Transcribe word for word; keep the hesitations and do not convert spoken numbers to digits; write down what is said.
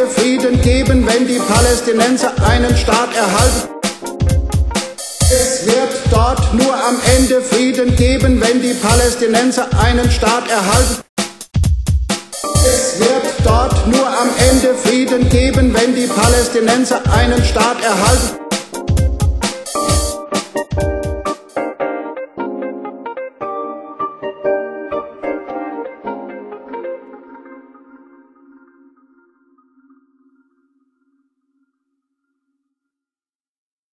Frieden geben, wenn die Palästinenser einen Staat erhalten. Es wird dort nur am Ende Frieden geben, wenn die Palästinenser einen Staat erhalten. Es wird dort nur am Ende Frieden geben, wenn die Palästinenser einen Staat erhalten.